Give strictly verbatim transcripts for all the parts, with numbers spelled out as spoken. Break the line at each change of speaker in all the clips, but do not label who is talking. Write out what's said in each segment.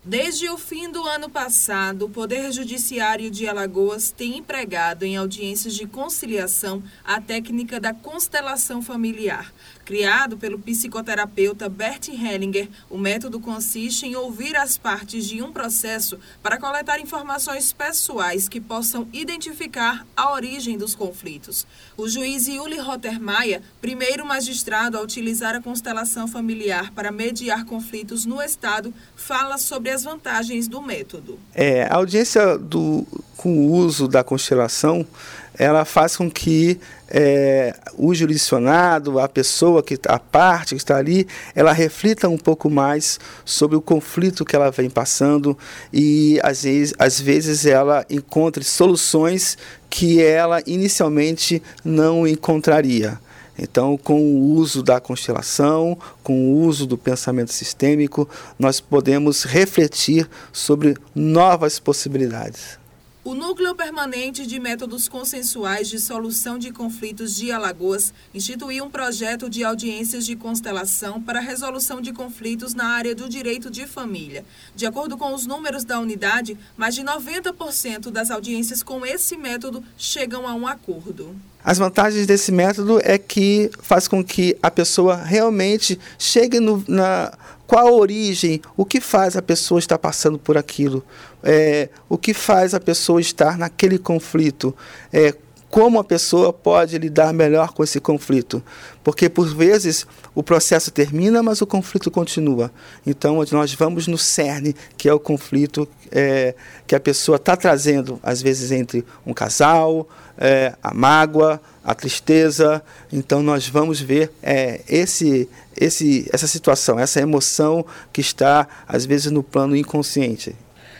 Desde o fim do ano passado, o Poder Judiciário de Alagoas tem empregado em audiências de conciliação a técnica da constelação familiar. Criado pelo psicoterapeuta Bert Hellinger, o método consiste em ouvir as partes de um processo para coletar informações pessoais que possam identificar a origem dos conflitos. O juiz Yuli Rottermeier, primeiro magistrado a utilizar a constelação familiar para mediar conflitos no Estado, fala sobre as vantagens do método.
É, a audiência do, com o uso da constelação, ela faz com que é, o jurisdicionado, a pessoa, que a parte que está ali, ela reflita um pouco mais sobre o conflito que ela vem passando e, às vezes, às vezes ela encontre soluções que ela inicialmente não encontraria. Então, com o uso da constelação, com o uso do pensamento sistêmico, nós podemos refletir sobre novas possibilidades.
O Núcleo Permanente de Métodos Consensuais de Solução de Conflitos de Alagoas instituiu um projeto de audiências de constelação para a resolução de conflitos na área do direito de família. De acordo com os números da unidade, mais de noventa por cento das audiências com esse método chegam a um acordo.
As vantagens desse método é que faz com que a pessoa realmente chegue no, na... Qual a origem, o que faz a pessoa estar passando por aquilo, é, o que faz a pessoa estar naquele conflito, é, como a pessoa pode lidar melhor com esse conflito. Porque, por vezes, o processo termina, mas o conflito continua. Então, nós vamos no cerne, que é o conflito é, que a pessoa está trazendo, às vezes, entre um casal, é, a mágoa, a tristeza. Então, nós vamos ver é, esse, esse, essa situação, essa emoção que está, às vezes, no plano inconsciente.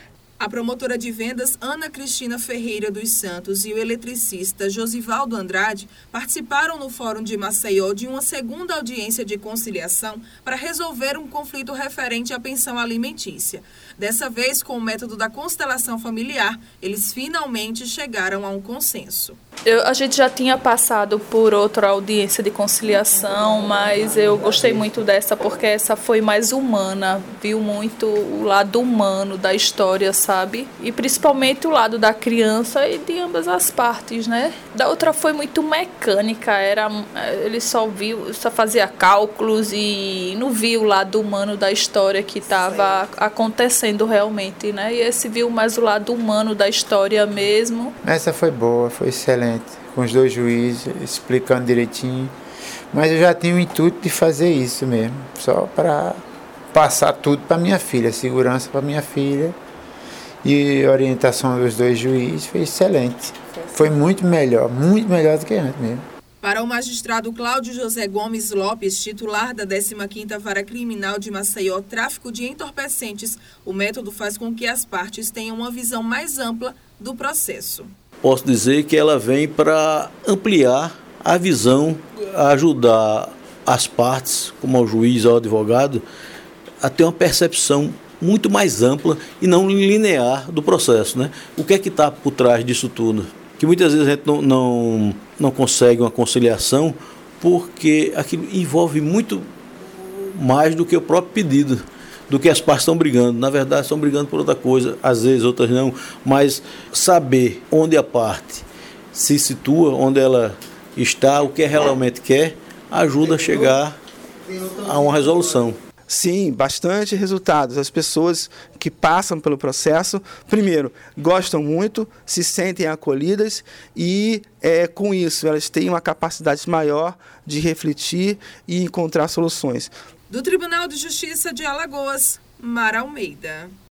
A promotora de vendas Ana Cristina Ferreira dos Santos e o eletricista Josivaldo Andrade participaram no Fórum de Maceió de uma segunda audiência de conciliação para resolver um conflito referente à pensão alimentícia. Dessa vez, com o método da constelação familiar, eles finalmente chegaram a um consenso.
Eu, a gente já tinha passado por outra audiência de conciliação, mas eu gostei muito dessa porque essa foi mais humana, viu muito o lado humano da história, sabe? E principalmente o lado da criança e de ambas as partes, né? Da outra foi muito mecânica, era, ele só viu, só fazia cálculos e não viu o lado humano da história que estava acontecendo realmente, né? E esse viu mais o lado humano da história mesmo.
Essa foi boa, foi excelente, com os dois juízes explicando direitinho, mas eu já tinha o intuito de fazer isso mesmo, só para passar tudo para minha filha, segurança para minha filha. E a orientação dos dois juízes foi excelente. Foi muito melhor, muito melhor do que antes mesmo.
Para o magistrado Cláudio José Gomes Lopes, titular da décima quinta Vara Criminal de Maceió, Tráfico de Entorpecentes, o método faz com que as partes tenham uma visão mais ampla do processo.
Posso dizer que ela vem para ampliar a visão, ajudar as partes, como o juiz ou o advogado, a ter uma percepção muito mais ampla e não linear do processo, né? O que é que está por trás disso tudo? Que muitas vezes a gente não, não, não consegue uma conciliação porque aquilo envolve muito mais do que o próprio pedido, do que as partes estão brigando. Na verdade, estão brigando por outra coisa, às vezes outras não, mas saber onde a parte se situa, onde ela está, o que ela realmente quer, ajuda a chegar a uma resolução.
Sim, bastante resultados. As pessoas que passam pelo processo, primeiro, gostam muito, se sentem acolhidas e, é, com isso, elas têm uma capacidade maior de refletir e encontrar soluções.
Do Tribunal de Justiça de Alagoas, Mara Almeida.